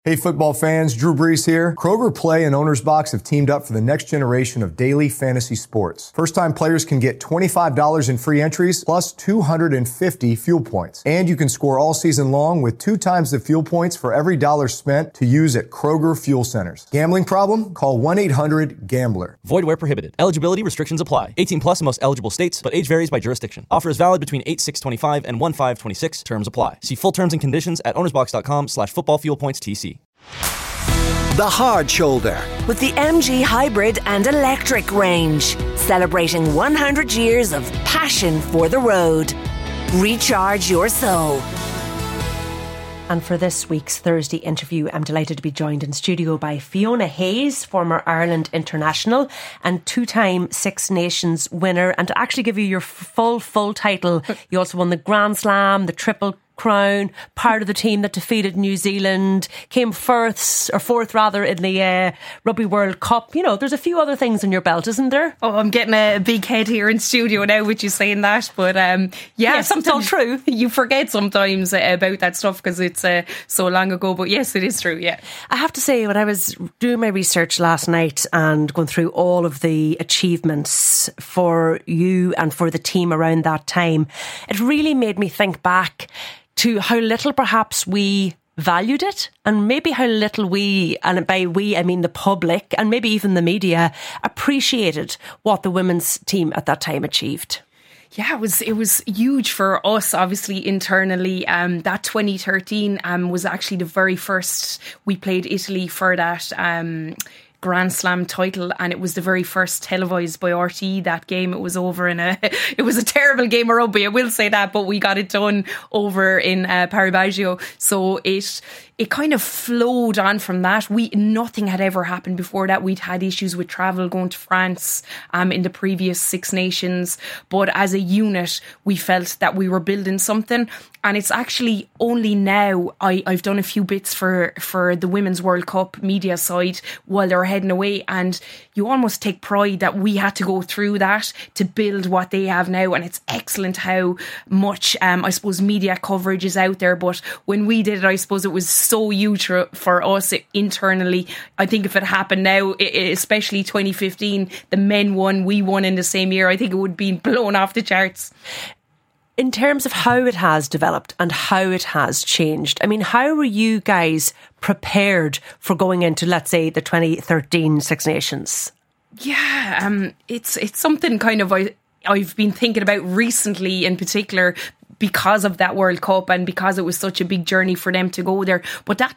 Hey football fans, Drew Brees here. Kroger Play and Owner's Box have teamed up for the next generation of daily fantasy sports. First-time players can get $25 in free entries plus 250 fuel points. And you can score all season long with 2 times the fuel points for every dollar spent to use at Kroger Fuel Centers. Gambling problem? Call 1-800-GAMBLER. Void where prohibited. Eligibility restrictions apply. 18 plus in most eligible states, but age varies by jurisdiction. Offer is valid between 8/6/25 and 1/5/26. Terms apply. See full terms and conditions at ownersbox.com/footballfuelpoints-TC. The Hard Shoulder with the MG Hybrid and Electric range, celebrating 100 years of passion for the road. Recharge your soul. And for this week's Thursday interview, I'm delighted to be joined in studio by Fiona Hayes, former Ireland international and 2-time Six Nations winner. And to actually give you your full title, you also won the Grand Slam, the Triple Crown, part of the team that defeated New Zealand, came fourth in the Rugby World Cup. You know, there's a few other things in your belt, isn't there? Oh, I'm getting a big head here in studio now with you saying that. But yes, it's all true. You forget sometimes about that stuff because it's so long ago. But yes, it is true, yeah. I have to say, when I was doing my research last night and going through all of the achievements for you and for the team around that time, it really made me think back to how little perhaps we valued it, and maybe how little we, and by we I mean the public and maybe even the media, appreciated what the women's team at that time achieved. Yeah, it was huge for us, obviously, internally. That 2013 was actually the very first we played Italy for that Grand Slam title, and it was the very first televised by RTE. That game, it was over it was a terrible game of rugby, I will say that, but we got it done over in Parabaggio. So it kind of flowed on from that. Nothing had ever happened before that. We'd had issues with travel going to France in the previous Six Nations, but as a unit we felt that we were building something. And it's actually only now I've done a few bits for the Women's World Cup media side while they're heading away, and you almost take pride that we had to go through that to build what they have now. And it's excellent how much I suppose media coverage is out there, but when we did it, I suppose it was so huge for us internally. I think if it happened now, especially 2015, the men won, we won in the same year, I think it would be blown off the charts. In terms of how it has developed and how it has changed, I mean, how were you guys prepared for going into, let's say, the 2013 Six Nations? Yeah, it's something kind of I've been thinking about recently, in particular, because of that World Cup and because it was such a big journey for them to go there. But that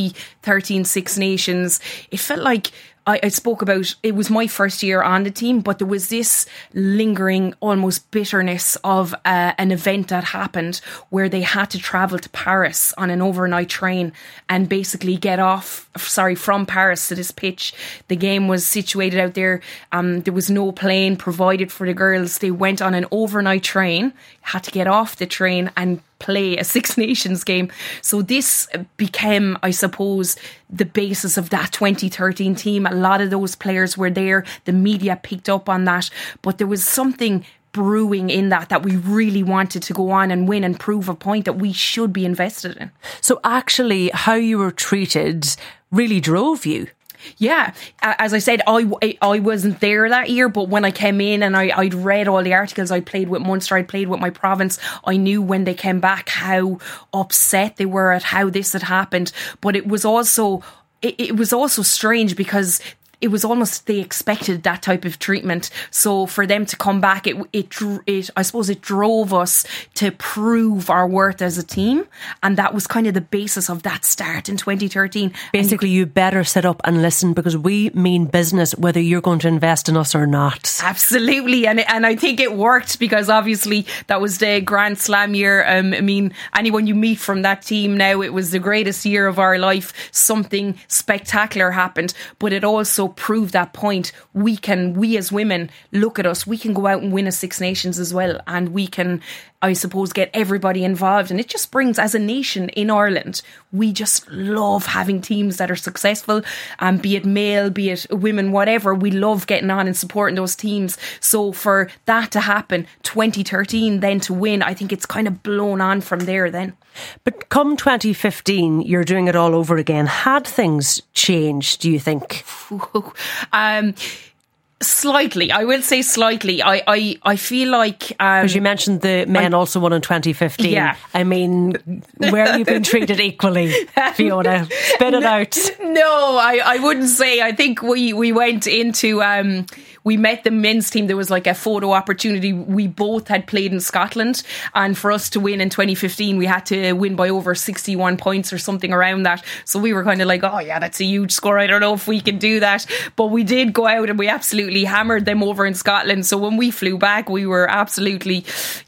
2013 Six Nations, it felt like I spoke about, it was my first year on the team, but there was this lingering almost bitterness of an event that happened where they had to travel to Paris on an overnight train and basically get from Paris to this pitch. The game was situated out there. There was no plane provided for the girls. They went on an overnight train, had to get off the train and play a Six Nations game. So this became, I suppose, the basis of that 2013 team. A lot of those players were there. The media picked up on that, but there was something brewing in that we really wanted to go on and win and prove a point that we should be invested in. So actually, how you were treated really drove you. Yeah, as I said, I wasn't there that year, but when I came in and I'd read all the articles, I played with Munster, I played with my province, I knew when they came back how upset they were at how this had happened. But it was also strange because it was almost they expected that type of treatment. So for them to come back, I suppose it drove us to prove our worth as a team, and that was kind of the basis of that start in 2013. Basically, you better sit up and listen because we mean business, whether you're going to invest in us or not. Absolutely, and I think it worked because obviously that was the Grand Slam year. I mean, anyone you meet from that team now, it was the greatest year of our life. Something spectacular happened, but it also prove that point. We as women, look at us, we can go out and win a Six Nations as well, and we can, I suppose, get everybody involved. And it just brings, as a nation in Ireland, we just love having teams that are successful, be it male, be it women, whatever. We love getting on and supporting those teams. So for that to happen, 2013 then to win, I think it's kind of blown on from there then. But come 2015, you're doing it all over again. Had things changed, do you think? Slightly, I will say slightly. I feel like because you mentioned the men also won in 2015. Yeah, I mean, where have you been treated equally, Fiona? Spit it out. No, I wouldn't say. I think we went into we met the men's team. There was like a photo opportunity. We both had played in Scotland, and for us to win in 2015, we had to win by over 61 points or something around that. So we were kind of like, oh yeah, that's a huge score. I don't know if we can do that, but we did go out and we absolutely hammered them over in Scotland. So when we flew back, we were absolutely,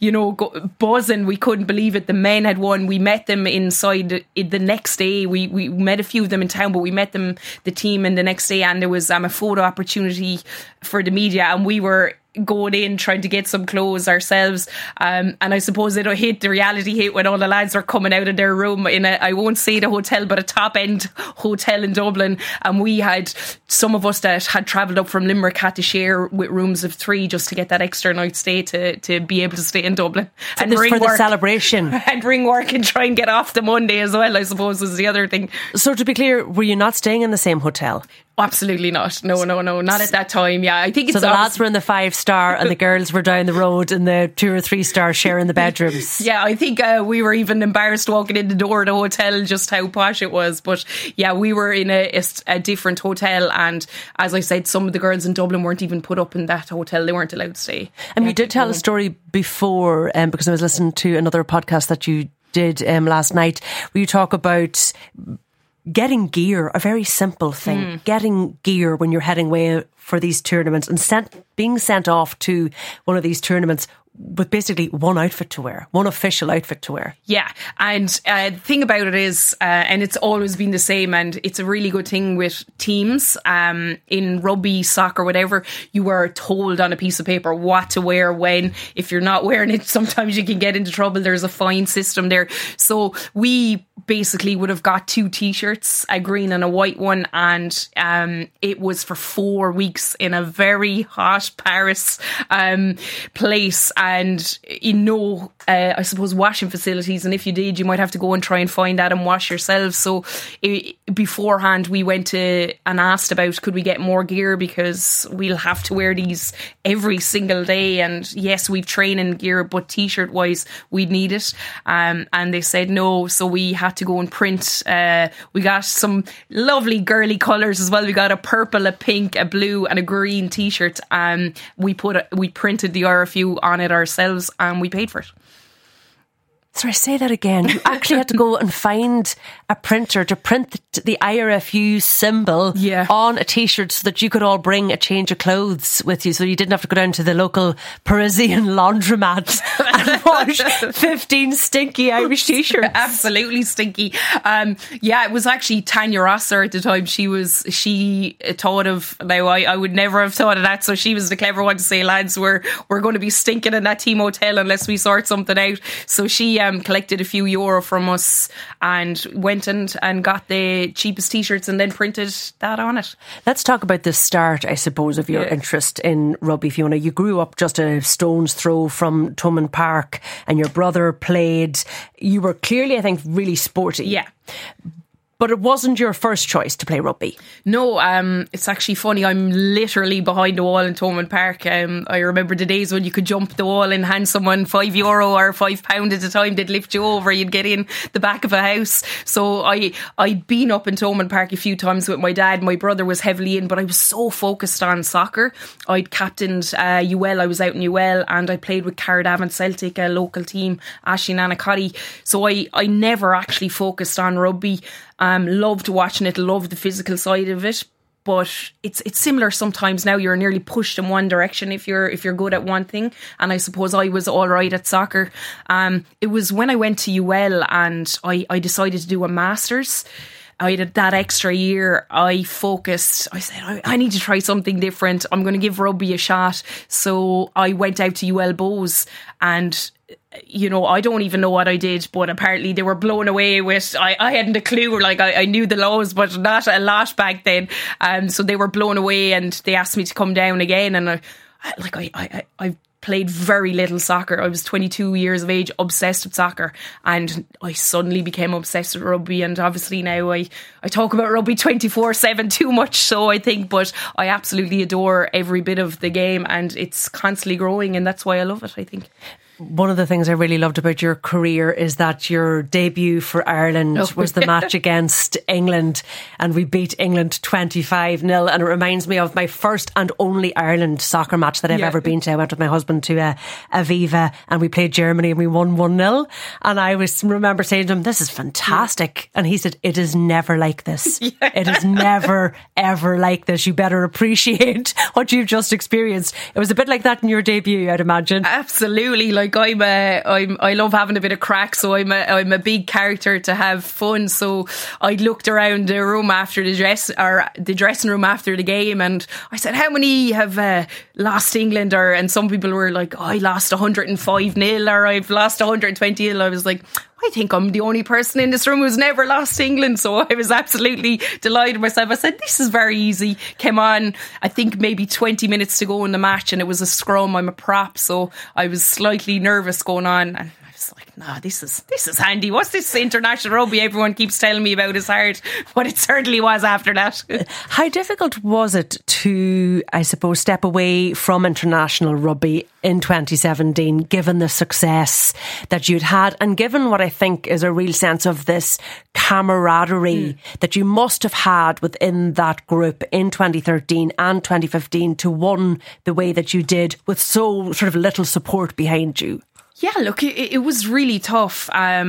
buzzing. We couldn't believe it. The men had won. We met them inside the next day. We met a few of them in town, but we met them, the team, in the next day, and there was a photo opportunity for the media, and we were going in trying to get some clothes ourselves, and I suppose it hit the reality hit when all the lads were coming out of their room in I won't say the hotel, but a top end hotel in Dublin, and we had some of us that had travelled up from Limerick had to share with rooms of 3 just to get that extra night stay to be able to stay in Dublin and for the celebration and bring work and try and get off the Monday as well, I suppose, was the other thing. So to be clear, were you not staying in the same hotel? Absolutely not. No, not at that time. Yeah, I think it's so the lads were in the 5-star and the girls were down the road in the 2 or 3-star sharing the bedrooms. Yeah, I think we were even embarrassed walking in the door of the hotel, just how posh it was. But yeah, we were in a different hotel, and as I said, some of the girls in Dublin weren't even put up in that hotel. They weren't allowed to stay. And you did tell a story before, because I was listening to another podcast that you did last night, where you talk about getting gear, a very simple thing. Getting gear when you're heading away for these tournaments and being sent off to one of these tournaments with basically one outfit to wear, one official outfit to wear. Yeah, and the thing about it is, and it's always been the same, and it's a really good thing with teams, in rugby, soccer, whatever, you are told on a piece of paper what to wear when. If you're not wearing it, sometimes you can get into trouble. There's a fine system there. So we basically would have got 2 t-shirts, a green and a white one, and it was for 4 weeks in a very hot Paris place, and I suppose washing facilities, and if you did, you might have to go and try and find that and wash yourself. So beforehand we went to and asked about, could we get more gear, because we'll have to wear these every single day, and yes, we've training gear, but t-shirt wise we'd need it, and they said no. So we had to go and print, we got some lovely girly colours as well. We got a purple, a pink, a blue and a green t-shirt, and we printed the RFU on it ourselves, and we paid for it. Sorry, say that again. You actually had to go and find a printer to print the IRFU symbol on a t-shirt so that you could all bring a change of clothes with you, so you didn't have to go down to the local Parisian laundromat and wash 15 stinky Irish t-shirts. Absolutely stinky. It was actually Tanya Rosser at the time. She thought of, now I would never have thought of that, so she was the clever one to say, lads, we're going to be stinking in that team hotel unless we sort something out. So she collected a few euro from us and went and got the cheapest t-shirts and then printed that on it. Let's talk about the start, I suppose, of your interest in rugby, Fiona. You grew up just a stone's throw from Thomond Park and your brother played. You were clearly, I think, really sporty. Yeah. But it wasn't your first choice to play rugby. No, it's actually funny. I'm literally behind the wall in Thomond Park. I remember the days when you could jump the wall and hand someone €5 or £5 at a time. They'd lift you over. You'd get in the back of a house. So I'd been up in Thomond Park a few times with my dad. My brother was heavily in, but I was so focused on soccer. I'd captained UL. I was out in UL, and I played with Cardiff Celtic, a local team, Ashleen Anacotty. So I never actually focused on rugby. Loved watching it, loved the physical side of it, but it's similar sometimes now. You're nearly pushed in one direction if you're good at one thing, and I suppose I was all right at soccer. It was when I went to UL and I decided to do a master's. I had that extra year. I focused. I said, I need to try something different. I'm going to give rugby a shot. So I went out to UL Bows, and I don't even know what I did, but apparently they were blown away with, I hadn't a clue, like I knew the laws, but not a lot back then. So they were blown away, and they asked me to come down again, and I played very little soccer. I was 22 years of age, obsessed with soccer, and I suddenly became obsessed with rugby. And obviously now I talk about rugby 24/7 too much, so I think, but I absolutely adore every bit of the game, and it's constantly growing, and that's why I love it, I think. One of the things I really loved about your career is that your debut for Ireland was the match against England, and we beat England 25-0, and it reminds me of my first and only Ireland soccer match that I've ever been to. I went with my husband to Aviva, and we played Germany and we won 1-0, and I remember saying to him, "This is fantastic," and he said, "It is never like this. It is never ever like this. You better appreciate what you've just experienced." It was a bit like that in your debut, I'd imagine. Absolutely. Like I love having a bit of crack, so I'm a big character to have fun. So I looked around the room after the dressing room after the game, and I said, "How many have lost England?" And some people were like, "Oh, I lost 105-0, or I've lost 120-0. I was like, I think I'm the only person in this room who's never lost to England. So I was absolutely delighted myself. I said, "This is very easy." Came on, I think maybe 20 minutes to go in the match, and it was a scrum. I'm a prop, so I was slightly nervous going on, and I was like, "Nah, this is handy. What's this international rugby everyone keeps telling me about is hard?" But it certainly was after that. How difficult was it to, I suppose, step away from international rugby in 2017, given the success that you'd had, and given what I think is a real sense of this camaraderie that you must have had within that group in 2013 and 2015 to win the way that you did with so sort of little support behind you? Yeah, look, it was really tough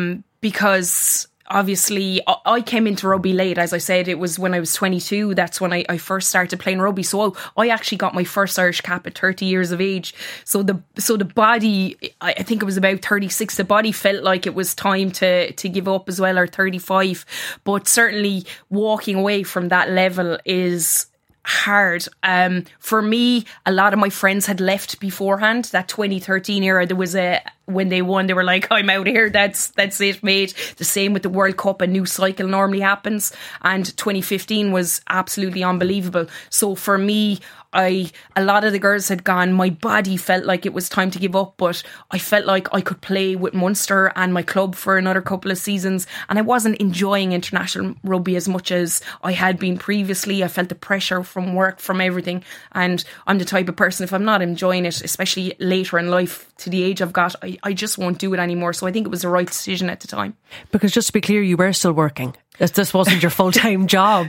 because obviously I came into rugby late. As I said, it was when I was 22. That's when I first started playing rugby. So I actually got my first Irish cap at 30 years of age. So the body, I think it was about 36. The body felt like it was time to give up as well, or 35. But certainly walking away from that level is hard. For me, a lot of my friends had left beforehand. That 2013 era, there was when they won, they were like, "I'm out of here. That's it, mate." The same with the World Cup. A new cycle normally happens, and 2015 was absolutely unbelievable. So for me, a lot of the girls had gone. My body felt like it was time to give up, but I felt like I could play with Munster and my club for another couple of seasons, and I wasn't enjoying international rugby as much as I had been previously. I felt the pressure from work, from everything, and I'm the type of person, if I'm not enjoying it, especially later in life to the age I've got, I just won't do it anymore. So I think it was the right decision at the time. Because just to be clear, you were still working. This wasn't your full-time job.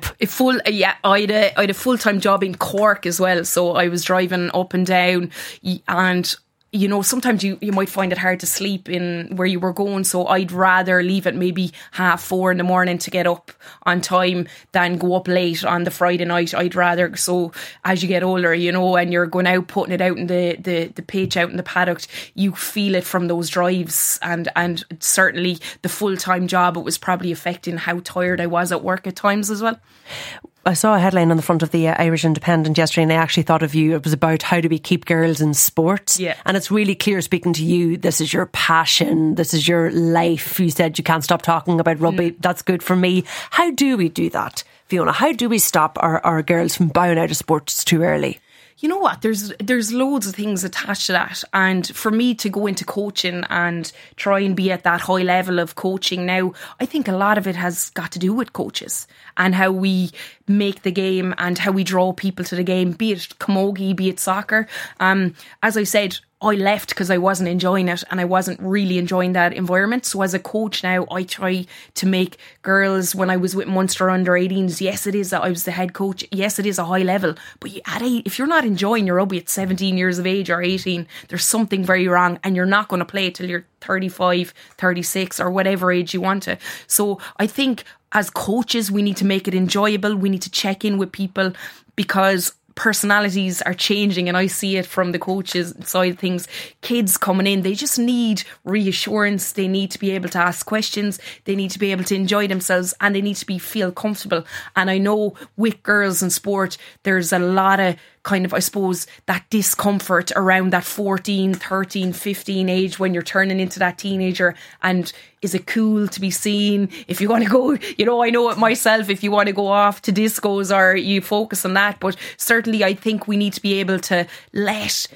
I had a full-time job in Cork as well. So I was driving up and down, and you know, sometimes you might find it hard to sleep in where you were going. So I'd rather leave at maybe 4:30 in the morning to get up on time than go up late on the Friday night. I'd rather. So as you get older, you know, and you're going out, putting it out in the pitch, out in the paddock, you feel it from those drives. And certainly the full-time job, it was probably affecting how tired I was at work at times as well. I saw a headline on the front of the Irish Independent yesterday, and I actually thought of you. It was about how do we keep girls in sport. Yeah. And it's really clear, speaking to you, this is your passion, this is your life. You said you can't stop talking about rugby. That's good for me. How do we do that, Fiona? How do we stop our girls from bowing out of sports too early? You know what? There's loads of things attached to that. And for me to go into coaching and try and be at that high level of coaching now, I think a lot of it has got to do with coaches and how we make the game and how we draw people to the game, be it camogie, be it soccer. As I said, I left because I wasn't enjoying it and I wasn't really enjoying that environment. So as a coach now, I try to make girls, when I was with Munster under-18s, yes, it is that I was the head coach. Yes, it is a high level. But if you're not enjoying your rugby at 17 years of age or 18, there's something very wrong, and you're not going to play till you're 35, 36 or whatever age you want to. So I think as coaches, we need to make it enjoyable. We need to check in with people because personalities are changing, and I see it from the coaches side of things. Kids coming in, they just need reassurance. They need to be able to ask questions. They need to be able to enjoy themselves, and they need to feel comfortable. And I know with girls in sport, there's a lot of kind of, I suppose, that discomfort around that 14, 13, 15 age when you're turning into that teenager. And is it cool to be seen? If you want to go, you know, I know it myself, if you want to go off to discos or you focus on that. But certainly I think we need to be able to let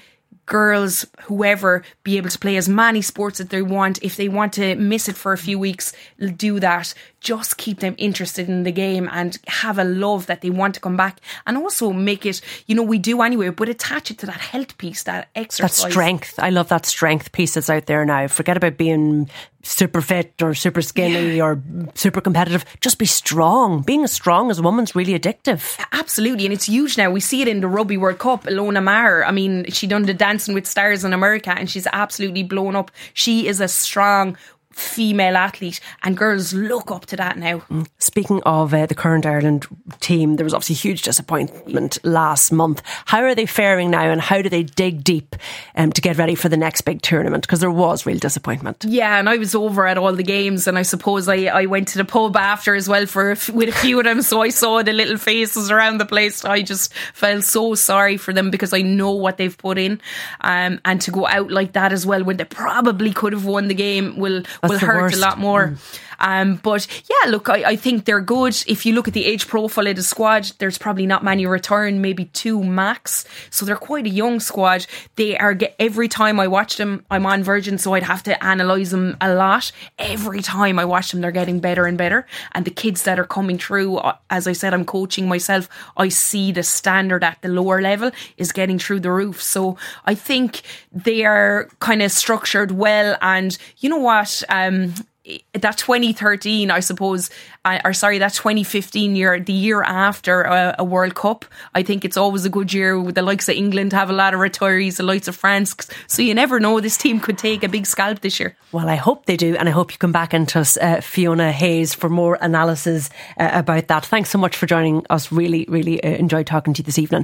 girls, whoever, be able to play as many sports that they want. If they want to miss it for a few weeks, do that. Just keep them interested in the game and have a love that they want to come back, and also make it, we do anyway, but attach it to that health piece, that exercise. That strength. I love that strength piece that's out there now. Forget about being super fit or super skinny or super competitive. Just be strong. Being as strong as a woman's really addictive. Absolutely, and it's huge now. We see it in the Rugby World Cup. Ilona Maher, she done the Dancing with Stars in America and she's absolutely blown up. She is a strong female athlete and girls look up to that now. Speaking of the current Ireland team, there was obviously huge disappointment last month. How are they faring now, and how do they dig deep to get ready for the next big tournament? Because there was real disappointment. Yeah, and I was over at all the games, and I suppose I went to the pub after as well with a few of them, so I saw the little faces around the place. I just felt so sorry for them because I know what they've put in, and to go out like that as well when they probably could have won the game will hurt a lot more. But yeah, look, I think they're good. If you look at the age profile of the squad, there's probably not many return, maybe 2 max. So they're quite a young squad. They are, every time I watch them, I'm on Virgin, so I'd have to analyse them a lot. Every time I watch them, they're getting better and better. And the kids that are coming through, as I said, I'm coaching myself. I see the standard at the lower level is getting through the roof. So I think they are kind of structured well. And you know what? That 2013, I suppose, that 2015 year, the year after a World Cup, I think it's always a good year with the likes of England have a lot of retirees, the likes of France. So you never know, this team could take a big scalp this year. Well, I hope they do, and I hope you come back into us, Fiona Hayes, for more analysis about that. Thanks so much for joining us. Really, really enjoyed talking to you this evening.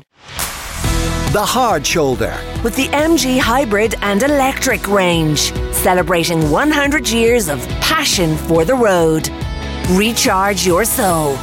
The Hard Shoulder with the MG Hybrid and Electric range, celebrating 100 years of passion for the road. Recharge your soul.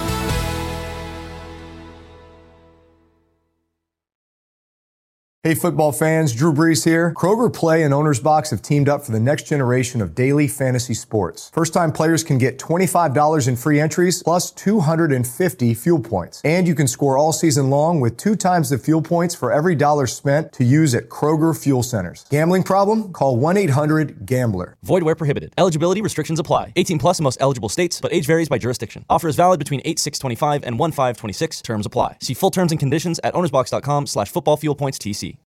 Hey football fans, Drew Brees here. Kroger Play and Owner's Box have teamed up for the next generation of daily fantasy sports. First-time players can get $25 in free entries plus 250 fuel points. And you can score all season long with 2 times the fuel points for every dollar spent to use at Kroger Fuel Centers. Gambling problem? Call 1-800-GAMBLER. Void where prohibited. Eligibility restrictions apply. 18 plus in most eligible states, but age varies by jurisdiction. Offer is valid between 8/6/25 and 1/5/26. Terms apply. See full terms and conditions at ownersbox.com/footballfuelpointstc.